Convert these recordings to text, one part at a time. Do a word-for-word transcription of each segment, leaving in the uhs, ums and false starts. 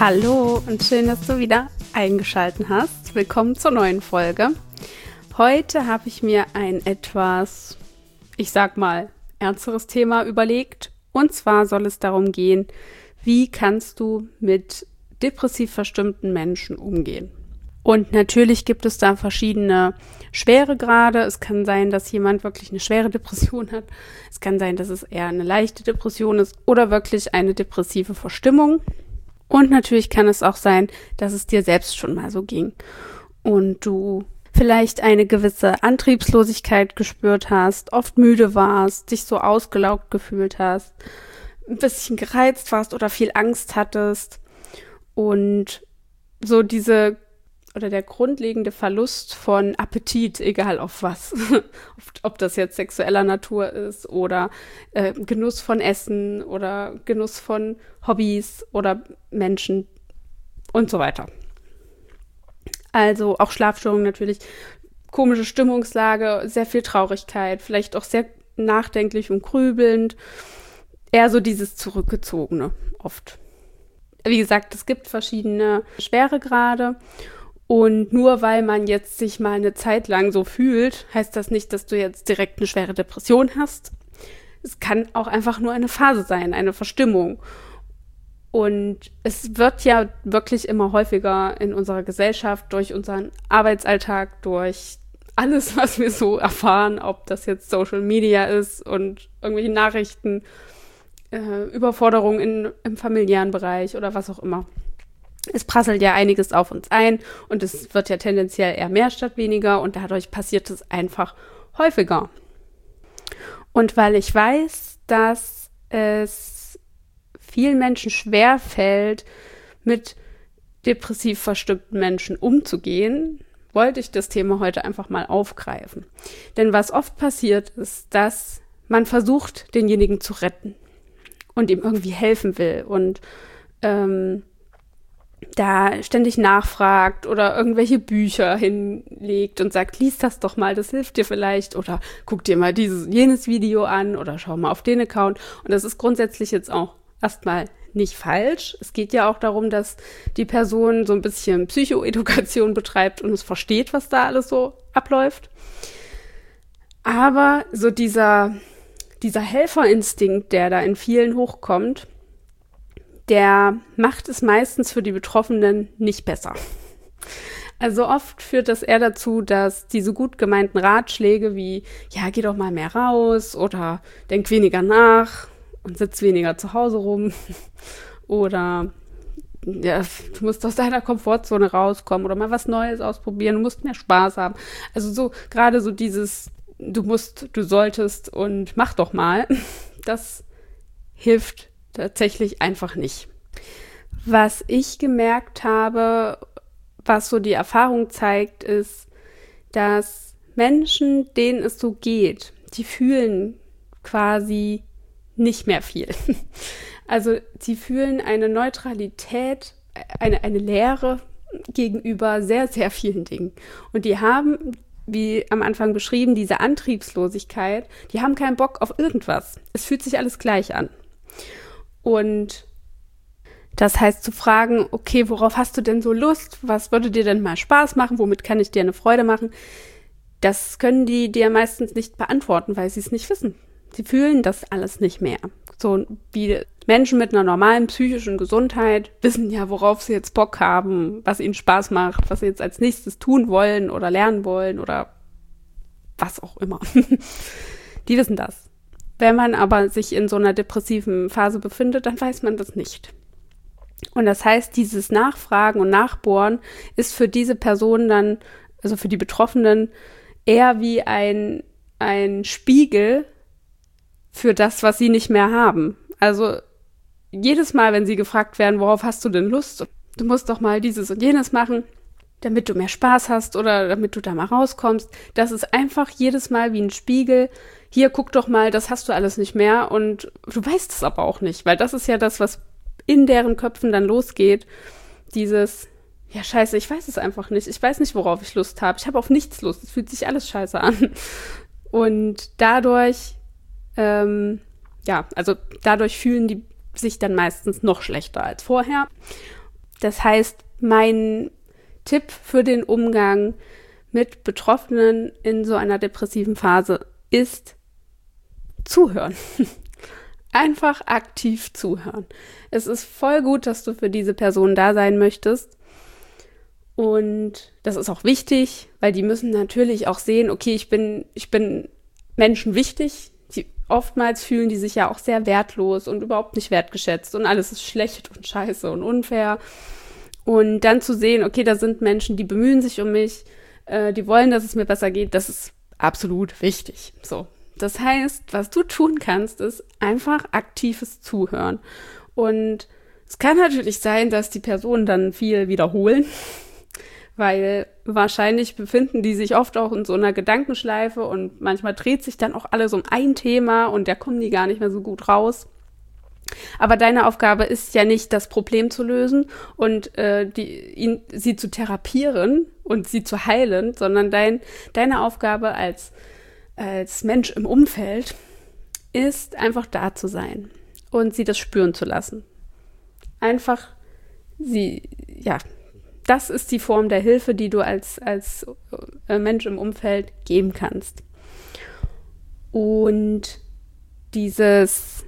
Hallo und schön, dass du wieder eingeschaltet hast. Willkommen zur neuen Folge. Heute habe ich mir ein etwas, ich sag mal, ernsteres Thema überlegt. Und zwar soll es darum gehen, wie kannst du mit depressiv verstimmten Menschen umgehen? Und natürlich gibt es da verschiedene Schweregrade. Es kann sein, dass jemand wirklich eine schwere Depression hat. Es kann sein, dass es eher eine leichte Depression ist oder wirklich eine depressive Verstimmung. Und natürlich kann es auch sein, dass es dir selbst schon mal so ging und du vielleicht eine gewisse Antriebslosigkeit gespürt hast, oft müde warst, dich so ausgelaugt gefühlt hast, ein bisschen gereizt warst oder viel Angst hattest und so diese oder der grundlegende Verlust von Appetit, egal auf was, ob das jetzt sexueller Natur ist oder äh, Genuss von Essen oder Genuss von Hobbys oder Menschen und so weiter. Also auch Schlafstörungen natürlich, komische Stimmungslage, sehr viel Traurigkeit, vielleicht auch sehr nachdenklich und grübelnd, eher so dieses Zurückgezogene oft. Wie gesagt, es gibt verschiedene Schweregrade. Und nur weil man jetzt sich mal eine Zeit lang so fühlt, heißt das nicht, dass du jetzt direkt eine schwere Depression hast. Es kann auch einfach nur eine Phase sein, eine Verstimmung. Und es wird ja wirklich immer häufiger in unserer Gesellschaft durch unseren Arbeitsalltag, durch alles, was wir so erfahren, ob das jetzt Social Media ist und irgendwelche Nachrichten, äh, Überforderungen in, im familiären Bereich oder was auch immer. Es prasselt ja einiges auf uns ein und es wird ja tendenziell eher mehr statt weniger und dadurch passiert es einfach häufiger. Und weil ich weiß, dass es vielen Menschen schwerfällt, mit depressiv verstimmten Menschen umzugehen, wollte ich das Thema heute einfach mal aufgreifen. Denn was oft passiert, ist, dass man versucht, denjenigen zu retten und ihm irgendwie helfen will und ähm, da ständig nachfragt oder irgendwelche Bücher hinlegt und sagt, lies das doch mal, das hilft dir vielleicht oder guck dir mal dieses, jenes Video an oder schau mal auf den Account. Und das ist grundsätzlich jetzt auch erstmal nicht falsch. Es geht ja auch darum, dass die Person so ein bisschen Psychoedukation betreibt und es versteht, was da alles so abläuft. Aber so dieser, dieser Helferinstinkt, der da in vielen hochkommt, der macht es meistens für die Betroffenen nicht besser. Also oft führt das eher dazu, dass diese gut gemeinten Ratschläge wie, ja, geh doch mal mehr raus oder denk weniger nach und sitz weniger zu Hause rum oder ja, du musst aus deiner Komfortzone rauskommen oder mal was Neues ausprobieren, du musst mehr Spaß haben. Also so gerade so dieses, du musst, du solltest und mach doch mal, das hilft tatsächlich einfach nicht. Was ich gemerkt habe, was so die Erfahrung zeigt, ist, dass Menschen, denen es so geht, die fühlen quasi nicht mehr viel. Also sie fühlen eine Neutralität, eine, eine Leere gegenüber sehr, sehr vielen Dingen. Und die haben, wie am Anfang beschrieben, diese Antriebslosigkeit, die haben keinen Bock auf irgendwas. Es fühlt sich alles gleich an. Und das heißt zu fragen, okay, worauf hast du denn so Lust? Was würde dir denn mal Spaß machen? Womit kann ich dir eine Freude machen? Das können die dir meistens nicht beantworten, weil sie es nicht wissen. Sie fühlen das alles nicht mehr. So wie Menschen mit einer normalen psychischen Gesundheit wissen ja, worauf sie jetzt Bock haben, was ihnen Spaß macht, was sie jetzt als nächstes tun wollen oder lernen wollen oder was auch immer. Die wissen das. Wenn man aber sich in so einer depressiven Phase befindet, dann weiß man das nicht. Und das heißt, dieses Nachfragen und Nachbohren ist für diese Personen dann, also für die Betroffenen, eher wie ein, ein Spiegel für das, was sie nicht mehr haben. Also jedes Mal, wenn sie gefragt werden, worauf hast du denn Lust? Du musst doch mal dieses und jenes machen, damit du mehr Spaß hast oder damit du da mal rauskommst. Das ist einfach jedes Mal wie ein Spiegel. Hier, guck doch mal, das hast du alles nicht mehr und du weißt es aber auch nicht, weil das ist ja das, was in deren Köpfen dann losgeht. Dieses, ja scheiße, ich weiß es einfach nicht. Ich weiß nicht, worauf ich Lust habe. Ich habe auf nichts Lust. Es fühlt sich alles scheiße an. Und dadurch, ähm, ja, also dadurch fühlen die sich dann meistens noch schlechter als vorher. Das heißt, mein Tipp für den Umgang mit Betroffenen in so einer depressiven Phase ist zuhören. Einfach aktiv zuhören. Es ist voll gut, dass du für diese Person da sein möchtest. Und das ist auch wichtig, weil die müssen natürlich auch sehen, okay, ich bin, ich bin Menschen wichtig. Die, oftmals fühlen die sich ja auch sehr wertlos und überhaupt nicht wertgeschätzt und alles ist schlecht und scheiße und unfair. Und dann zu sehen, okay, da sind Menschen, die bemühen sich um mich, äh, die wollen, dass es mir besser geht, das ist absolut wichtig. So. Das heißt, was du tun kannst, ist einfach aktives Zuhören. Und es kann natürlich sein, dass die Personen dann viel wiederholen, weil wahrscheinlich befinden die sich oft auch in so einer Gedankenschleife und manchmal dreht sich dann auch alles um ein Thema und da kommen die gar nicht mehr so gut raus. Aber deine Aufgabe ist ja nicht, das Problem zu lösen und äh, die, ihn, sie zu therapieren und sie zu heilen, sondern dein, deine Aufgabe als als Mensch im Umfeld ist, einfach da zu sein und sie das spüren zu lassen. Einfach sie, ja, das ist die Form der Hilfe, die du als, als äh, Mensch im Umfeld geben kannst. Und dieses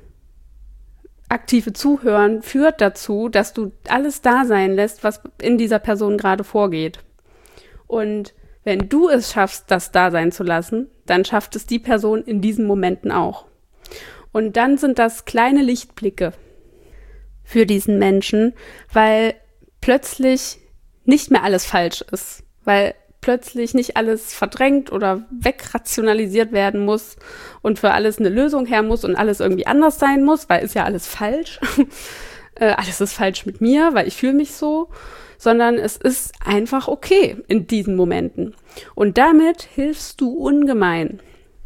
aktive Zuhören führt dazu, dass du alles da sein lässt, was in dieser Person gerade vorgeht. Und wenn du es schaffst, das da sein zu lassen, dann schafft es die Person in diesen Momenten auch. Und dann sind das kleine Lichtblicke für diesen Menschen, weil plötzlich nicht mehr alles falsch ist, weil plötzlich nicht alles verdrängt oder wegrationalisiert werden muss und für alles eine Lösung her muss und alles irgendwie anders sein muss, weil ist ja alles falsch. äh, alles ist falsch mit mir, weil ich fühle mich so. Sondern es ist einfach okay in diesen Momenten. Und damit hilfst du ungemein.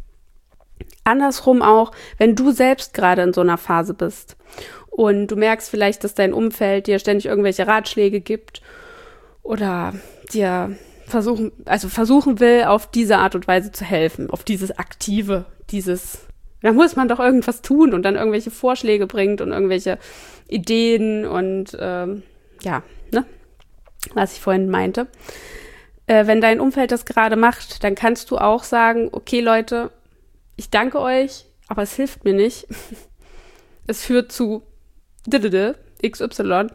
Andersrum auch, wenn du selbst gerade in so einer Phase bist und du merkst vielleicht, dass dein Umfeld dir ständig irgendwelche Ratschläge gibt oder dir versuchen, also versuchen will, auf diese Art und Weise zu helfen, auf dieses Aktive, dieses, da muss man doch irgendwas tun und dann irgendwelche Vorschläge bringt und irgendwelche Ideen und ähm, ja, ne? Was ich vorhin meinte. Äh, wenn dein Umfeld das gerade macht, dann kannst du auch sagen, okay Leute, ich danke euch, aber es hilft mir nicht. Es führt zu X Y.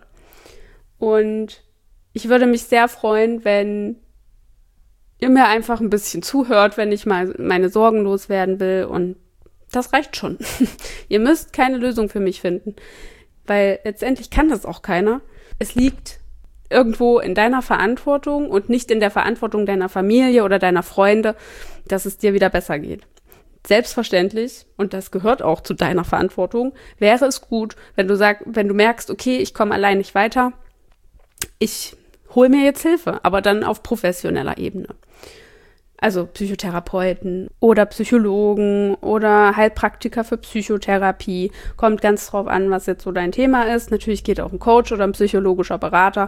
Und ich würde mich sehr freuen, wenn ihr mir einfach ein bisschen zuhört, wenn ich mal meine Sorgen loswerden will. Und das reicht schon. Ihr müsst keine Lösung für mich finden, weil letztendlich kann das auch keiner. Es liegt irgendwo in deiner Verantwortung und nicht in der Verantwortung deiner Familie oder deiner Freunde, dass es dir wieder besser geht. Selbstverständlich, und das gehört auch zu deiner Verantwortung, wäre es gut, wenn du sagst, wenn du merkst, okay, ich komme allein nicht weiter, ich hole mir jetzt Hilfe, aber dann auf professioneller Ebene. Also Psychotherapeuten oder Psychologen oder Heilpraktiker für Psychotherapie. Kommt ganz drauf an, was jetzt so dein Thema ist. Natürlich geht auch ein Coach oder ein psychologischer Berater.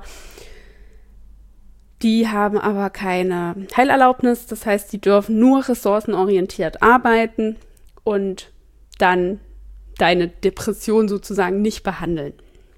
Die haben aber keine Heilerlaubnis. Das heißt, die dürfen nur ressourcenorientiert arbeiten und dann deine Depression sozusagen nicht behandeln.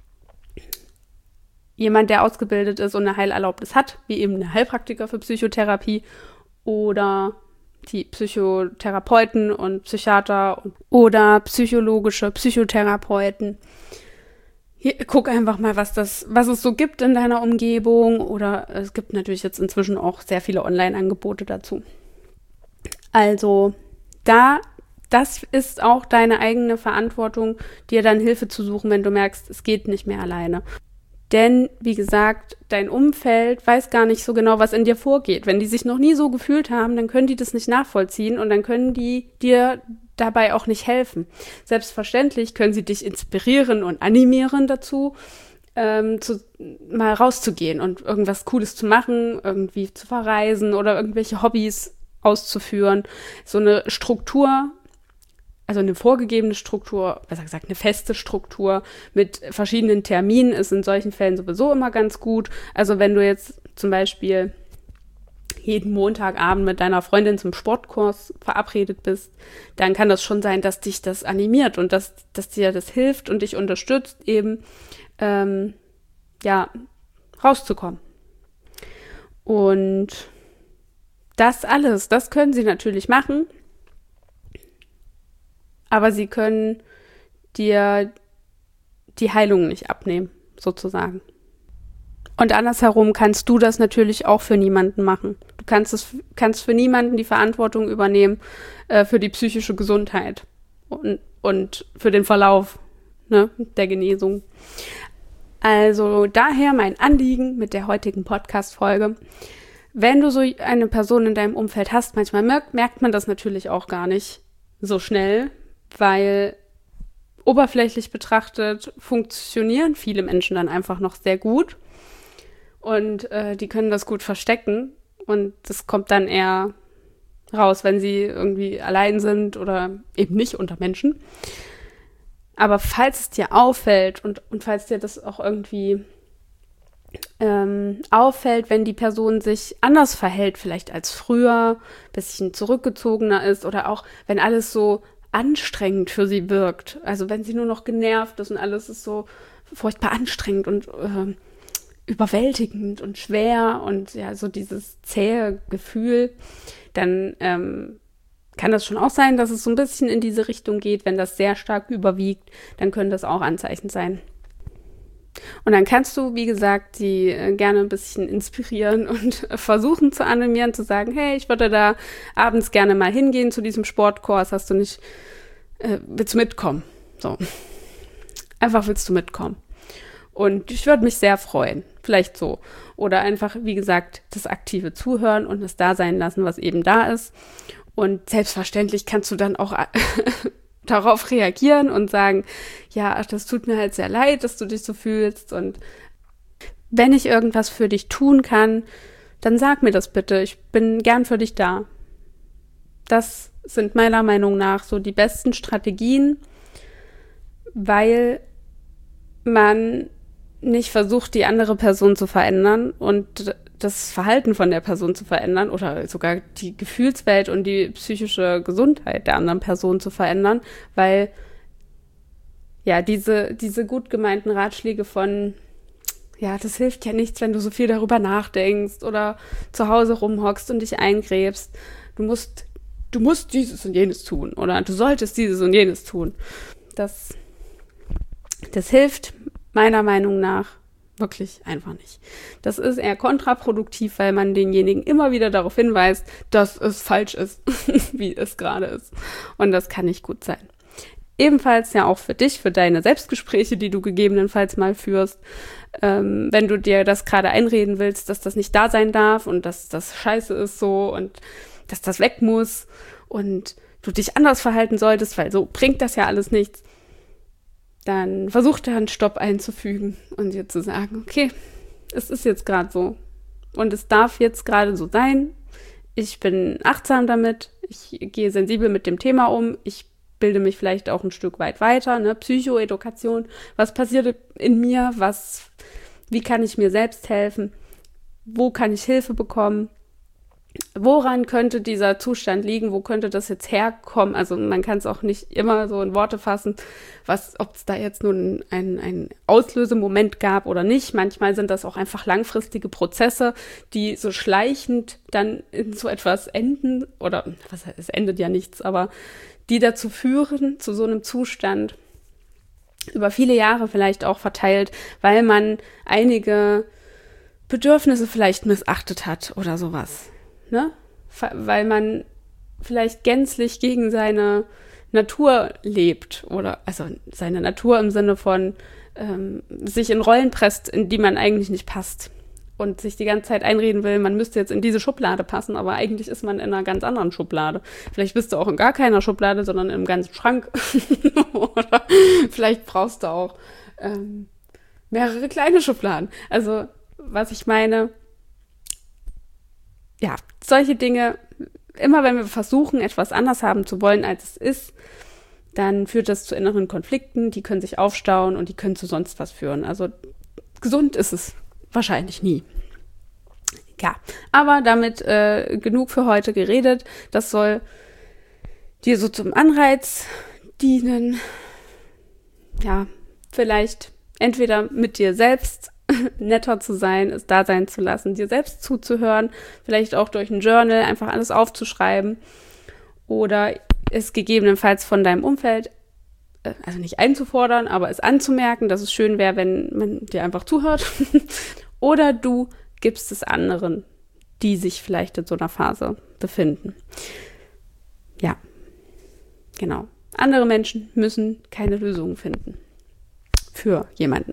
Jemand, der ausgebildet ist und eine Heilerlaubnis hat, wie eben eine Heilpraktiker für Psychotherapie, oder die Psychotherapeuten und Psychiater oder psychologische Psychotherapeuten. Hier, guck einfach mal, was das, was es so gibt in deiner Umgebung. Oder es gibt natürlich jetzt inzwischen auch sehr viele Online-Angebote dazu. Also da, das ist auch deine eigene Verantwortung, dir dann Hilfe zu suchen, wenn du merkst, es geht nicht mehr alleine. Denn, wie gesagt, dein Umfeld weiß gar nicht so genau, was in dir vorgeht. Wenn die sich noch nie so gefühlt haben, dann können die das nicht nachvollziehen und dann können die dir dabei auch nicht helfen. Selbstverständlich können sie dich inspirieren und animieren dazu, ähm, zu, mal rauszugehen und irgendwas Cooles zu machen, irgendwie zu verreisen oder irgendwelche Hobbys auszuführen. So eine Struktur, also eine vorgegebene Struktur, besser gesagt eine feste Struktur mit verschiedenen Terminen ist in solchen Fällen sowieso immer ganz gut. Also wenn du jetzt zum Beispiel jeden Montagabend mit deiner Freundin zum Sportkurs verabredet bist, dann kann das schon sein, dass dich das animiert und dass, dass dir das hilft und dich unterstützt, eben ähm, ja rauszukommen. Und das alles, das können sie natürlich machen, aber sie können dir die Heilung nicht abnehmen, sozusagen. Und andersherum kannst du das natürlich auch für niemanden machen. Du kannst es kannst für niemanden die Verantwortung übernehmen äh, für die psychische Gesundheit und, und für den Verlauf, ne, der Genesung. Also daher mein Anliegen mit der heutigen Podcast-Folge. Wenn du so eine Person in deinem Umfeld hast, manchmal merkt, merkt man das natürlich auch gar nicht so schnell, weil oberflächlich betrachtet funktionieren viele Menschen dann einfach noch sehr gut. Und äh, die können das gut verstecken und das kommt dann eher raus, wenn sie irgendwie allein sind oder eben nicht unter Menschen. Aber falls es dir auffällt und, und falls dir das auch irgendwie ähm, auffällt, wenn die Person sich anders verhält, vielleicht als früher, ein bisschen zurückgezogener ist oder auch, wenn alles so anstrengend für sie wirkt, also wenn sie nur noch genervt ist und alles ist so furchtbar anstrengend und äh, überwältigend und schwer und ja, so dieses zähe Gefühl, dann ähm, kann das schon auch sein, dass es so ein bisschen in diese Richtung geht. Wenn das sehr stark überwiegt, dann können das auch Anzeichen sein. Und dann kannst du, wie gesagt, sie äh, gerne ein bisschen inspirieren und äh, versuchen zu animieren, zu sagen, hey, ich würde da abends gerne mal hingehen zu diesem Sportkurs, hast du nicht, äh, willst du mitkommen? So, einfach willst du mitkommen. Und ich würde mich sehr freuen, vielleicht so. Oder einfach, wie gesagt, das aktive Zuhören und das da sein lassen, was eben da ist. Und selbstverständlich kannst du dann auch darauf reagieren und sagen, ja, ach, das tut mir halt sehr leid, dass du dich so fühlst. Und wenn ich irgendwas für dich tun kann, dann sag mir das bitte. Ich bin gern für dich da. Das sind meiner Meinung nach so die besten Strategien, weil man nicht versucht, die andere Person zu verändern und das Verhalten von der Person zu verändern oder sogar die Gefühlswelt und die psychische Gesundheit der anderen Person zu verändern, weil ja, diese, diese gut gemeinten Ratschläge von, ja, das hilft ja nichts, wenn du so viel darüber nachdenkst oder zu Hause rumhockst und dich eingräbst. Du musst, du musst dieses und jenes tun oder du solltest dieses und jenes tun. Das, das hilft meiner Meinung nach wirklich einfach nicht. Das ist eher kontraproduktiv, weil man denjenigen immer wieder darauf hinweist, dass es falsch ist, wie es gerade ist. Und das kann nicht gut sein. Ebenfalls ja auch für dich, für deine Selbstgespräche, die du gegebenenfalls mal führst, ähm, wenn du dir das gerade einreden willst, dass das nicht da sein darf und dass das scheiße ist so und dass das weg muss und du dich anders verhalten solltest, weil so bringt das ja alles nichts. Dann versuch da einen Stopp einzufügen und dir zu sagen, okay, es ist jetzt gerade so und es darf jetzt gerade so sein. Ich bin achtsam damit, ich gehe sensibel mit dem Thema um, ich bilde mich vielleicht auch ein Stück weit weiter, ne? Psychoedukation, was passiert in mir, was, wie kann ich mir selbst helfen, wo kann ich Hilfe bekommen, woran könnte dieser Zustand liegen, wo könnte das jetzt herkommen, also man kann es auch nicht immer so in Worte fassen, was, ob es da jetzt nun ein, ein Auslösemoment gab oder nicht, manchmal sind das auch einfach langfristige Prozesse, die so schleichend dann in so etwas enden, oder was, es endet ja nichts, aber die dazu führen, zu so einem Zustand, über viele Jahre vielleicht auch verteilt, weil man einige Bedürfnisse vielleicht missachtet hat oder sowas. Ne? Weil man vielleicht gänzlich gegen seine Natur lebt oder also seine Natur im Sinne von ähm, sich in Rollen presst, in die man eigentlich nicht passt und sich die ganze Zeit einreden will, man müsste jetzt in diese Schublade passen, aber eigentlich ist man in einer ganz anderen Schublade. Vielleicht bist du auch in gar keiner Schublade, sondern in einem ganzen Schrank oder vielleicht brauchst du auch ähm, mehrere kleine Schubladen. Also was ich meine, ja, solche Dinge, immer wenn wir versuchen, etwas anders haben zu wollen, als es ist, dann führt das zu inneren Konflikten, die können sich aufstauen und die können zu sonst was führen. Also gesund ist es wahrscheinlich nie. Ja, aber damit äh, genug für heute geredet. Das soll dir so zum Anreiz dienen, ja, vielleicht entweder mit dir selbst netter zu sein, es da sein zu lassen, dir selbst zuzuhören, vielleicht auch durch ein Journal einfach alles aufzuschreiben oder es gegebenenfalls von deinem Umfeld, also nicht einzufordern, aber es anzumerken, dass es schön wäre, wenn man dir einfach zuhört. Oder du gibst es anderen, die sich vielleicht in so einer Phase befinden. Ja, genau. Andere Menschen müssen keine Lösungen finden für jemanden.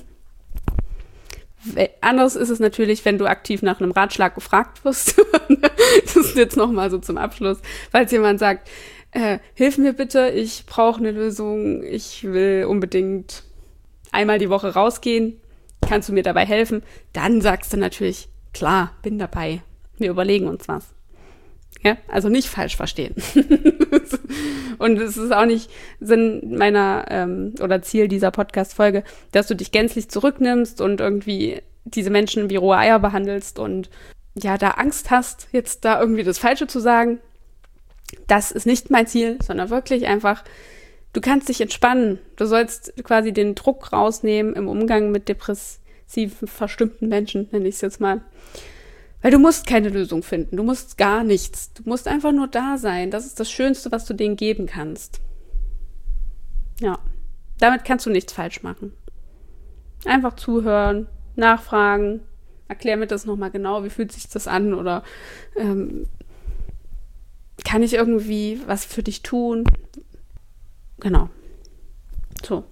Anders ist es natürlich, wenn du aktiv nach einem Ratschlag gefragt wirst. Das ist jetzt nochmal so zum Abschluss. Falls jemand sagt, äh, hilf mir bitte, ich brauche eine Lösung, ich will unbedingt einmal die Woche rausgehen, kannst du mir dabei helfen? Dann sagst du natürlich, klar, bin dabei, wir überlegen uns was. Ja, also nicht falsch verstehen. Und es ist auch nicht Sinn meiner ähm, oder Ziel dieser Podcast-Folge, dass du dich gänzlich zurücknimmst und irgendwie diese Menschen wie rohe Eier behandelst und ja, da Angst hast, jetzt da irgendwie das Falsche zu sagen. Das ist nicht mein Ziel, sondern wirklich einfach, du kannst dich entspannen. Du sollst quasi den Druck rausnehmen im Umgang mit depressiven, verstimmten Menschen, nenne ich es jetzt mal. Weil du musst keine Lösung finden, du musst gar nichts. Du musst einfach nur da sein. Das ist das Schönste, was du denen geben kannst. Ja, damit kannst du nichts falsch machen. Einfach zuhören, nachfragen, erklär mir das nochmal genau, wie fühlt sich das an oder ähm, kann ich irgendwie was für dich tun? Genau. So.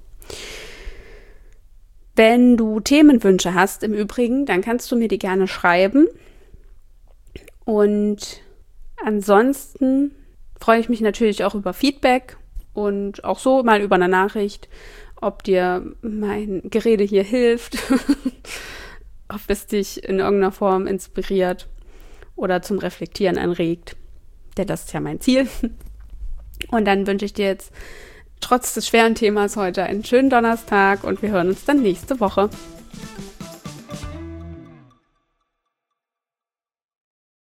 Wenn du Themenwünsche hast im Übrigen, dann kannst du mir die gerne schreiben. Und ansonsten freue ich mich natürlich auch über Feedback und auch so mal über eine Nachricht, ob dir mein Gerede hier hilft, ob es dich in irgendeiner Form inspiriert oder zum Reflektieren anregt. Denn das ist ja mein Ziel. Und dann wünsche ich dir jetzt trotz des schweren Themas heute einen schönen Donnerstag und wir hören uns dann nächste Woche.